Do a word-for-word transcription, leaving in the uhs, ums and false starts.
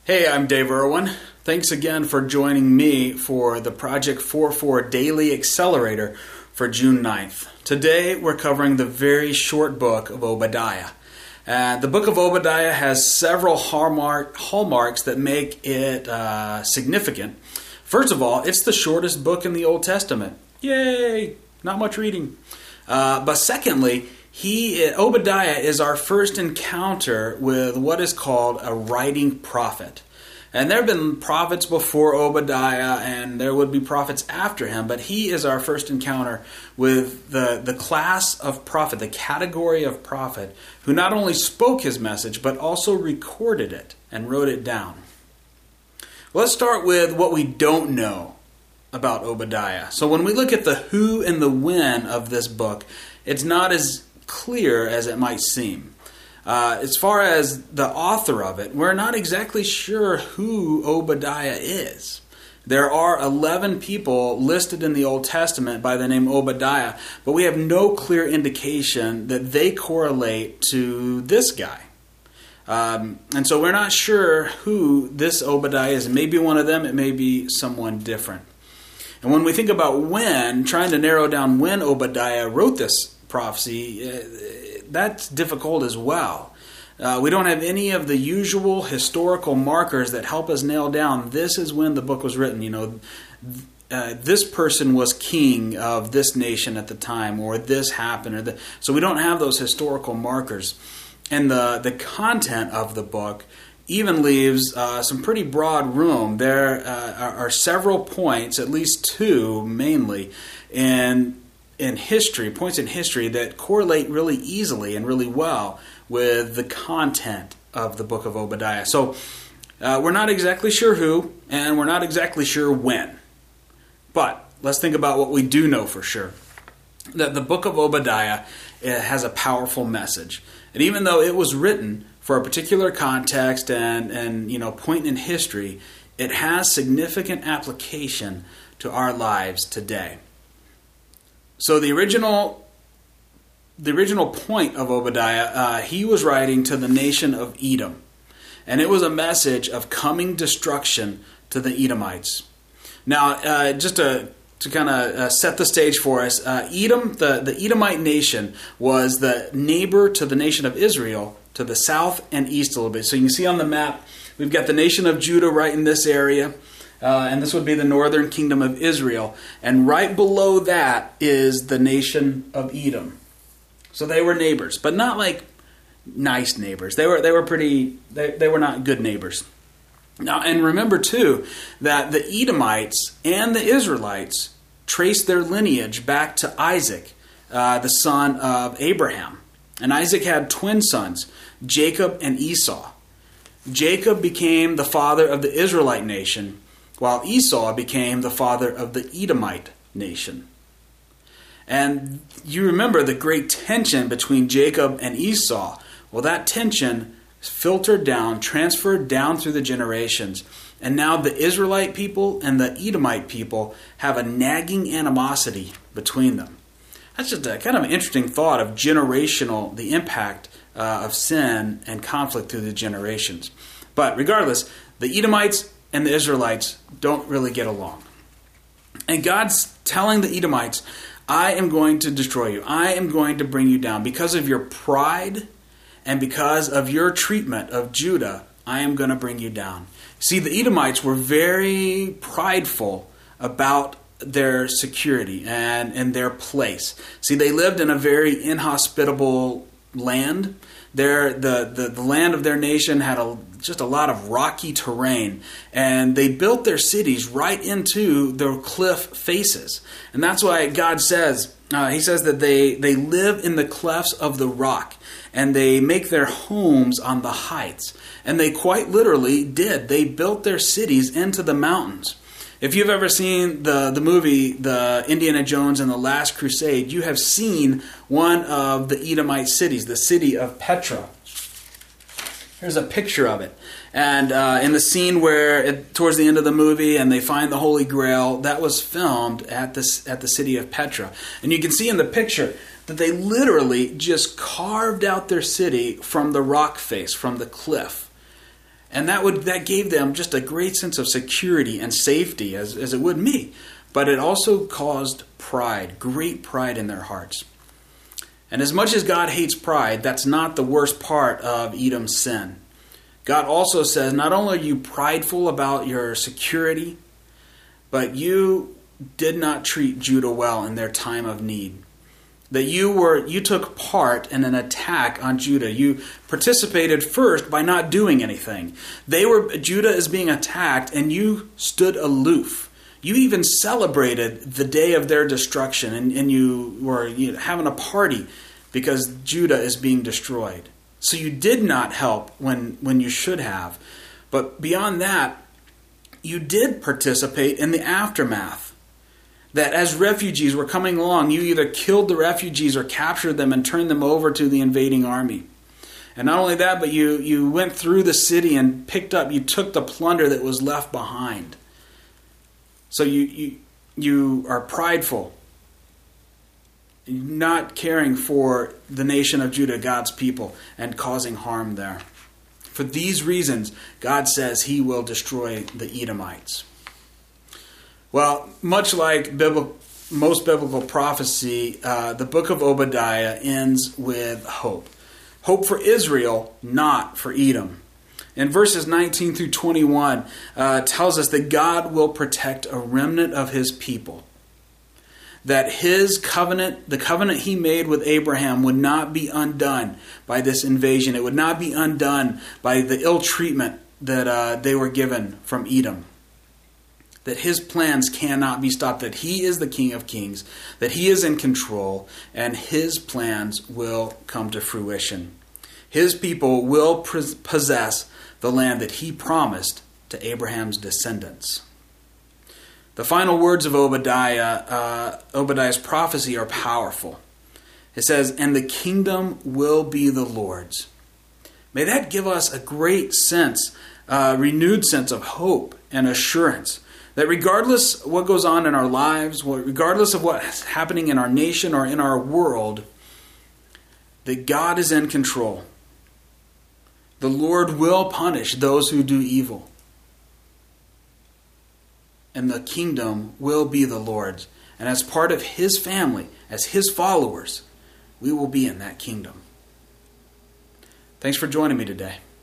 Hey, I'm Dave Irwin. Thanks again for joining me for the Project four four Daily Accelerator for June ninth. Today we're covering the very short book of Obadiah. Uh, the book of Obadiah has several hallmark, hallmarks that make it uh, significant. First of all, it's the shortest book in the Old Testament. Yay! Not much reading. Uh, but secondly, He, Obadiah is our first encounter with what is called a writing prophet. And there have been prophets before Obadiah, and there would be prophets after him, but he is our first encounter with the, the class of prophet, the category of prophet, who not only spoke his message, but also recorded it and wrote it down. Let's start with what we don't know about Obadiah. So when we look at the who and the when of this book, it's not as clear as it might seem. Uh, as far as the author of it, we're not exactly sure who Obadiah is. There are eleven people listed in the Old Testament by the name Obadiah, but we have no clear indication that they correlate to this guy. Um, and so we're not sure who this Obadiah is. It may be one of them, it may be someone different. And when we think about when, trying to narrow down when Obadiah wrote this prophecy, uh, that's difficult as well. Uh, we don't have any of the usual historical markers that help us nail down this is when the book was written. You know, uh, this person was king of this nation at the time, or this happened, or the, so we don't have those historical markers. And the the content of the book even leaves uh, some pretty broad room. There uh, are, are several points, at least two mainly, in in history, points in history that correlate really easily and really well with the content of the book of Obadiah. So uh, we're not exactly sure who, and we're not exactly sure when. But let's think about what we do know for sure. That the book of Obadiah has a powerful message. And even though it was written for a particular context and, and you know point in history, it has significant application to our lives today. So the original, the original point of Obadiah, uh, he was writing to the nation of Edom, and it was a message of coming destruction to the Edomites. Now, uh, just to to kind of uh, set the stage for us, uh, Edom, the the Edomite nation, was the neighbor to the nation of Israel to the south and east a little bit. So you can see on the map, we've got the nation of Judah right in this area. Uh, and this would be the northern kingdom of Israel. And right below that is the nation of Edom. So they were neighbors, but not like nice neighbors. They were they were pretty, they, they were not good neighbors. Now, and remember too, that the Edomites and the Israelites traced their lineage back to Isaac, uh, the son of Abraham. And Isaac had twin sons, Jacob and Esau. Jacob became the father of the Israelite nation, while Esau became the father of the Edomite nation. And you remember the great tension between Jacob and Esau. Well, that tension filtered down, transferred down through the generations. And now the Israelite people and the Edomite people have a nagging animosity between them. That's just a kind of an interesting thought of generational, the impact uh, of sin and conflict through the generations. But regardless, the Edomites and the Israelites don't really get along. And God's telling the Edomites, I am going to destroy you. I am going to bring you down. Because of your pride and because of your treatment of Judah, I am going to bring you down. See, the Edomites were very prideful about their security and, and their place. See, they lived in a very inhospitable land. Their, the, the, the land of their nation had a just a lot of rocky terrain, and they built their cities right into their cliff faces. And that's why God says, uh, he says that they, they live in the clefts of the rock, and they make their homes on the heights. And they quite literally did. They built their cities into the mountains. If you've ever seen the, the movie, the Indiana Jones and the Last Crusade, you have seen one of the Edomite cities, the city of Petra. Here's a picture of it. And uh, in the scene where, it, towards the end of the movie, and they find the Holy Grail, that was filmed at this at the city of Petra. And you can see in the picture that they literally just carved out their city from the rock face, from the cliff. And that would that gave them just a great sense of security and safety, as, as it would me. But it also caused pride, great pride in their hearts. And as much as God hates pride, that's not the worst part of Edom's sin. God also says, not only are you prideful about your security, but you did not treat Judah well in their time of need. That you were you took part in an attack on Judah. You participated first by not doing anything. They were Judah is being attacked, and you stood aloof. You even celebrated the day of their destruction, and, and you were you know, having a party because Judah is being destroyed. So you did not help when, when you should have. But beyond that, you did participate in the aftermath. That as refugees were coming along, you either killed the refugees or captured them and turned them over to the invading army. And not only that, but you, you went through the city and picked up, you took the plunder that was left behind. So you you, you are prideful, not caring for the nation of Judah, God's people, and causing harm there. For these reasons, God says he will destroy the Edomites. Well, much like biblical, most biblical prophecy, uh, the book of Obadiah ends with hope. Hope for Israel, not for Edom. In verses nineteen through twenty-one, uh, tells us that God will protect a remnant of his people. That his covenant, the covenant he made with Abraham, would not be undone by this invasion. It would not be undone by the ill treatment that uh, they were given from Edom. That his plans cannot be stopped, that he is the King of Kings, that he is in control, and his plans will come to fruition. His people will possess the land that he promised to Abraham's descendants. The final words of Obadiah, uh, Obadiah's prophecy are powerful. It says, "And the kingdom will be the Lord's." May that give us a great sense, a renewed sense of hope and assurance. That regardless of what goes on in our lives, regardless of what's happening in our nation or in our world, that God is in control. The Lord will punish those who do evil. And the kingdom will be the Lord's. And as part of his family, as his followers, we will be in that kingdom. Thanks for joining me today.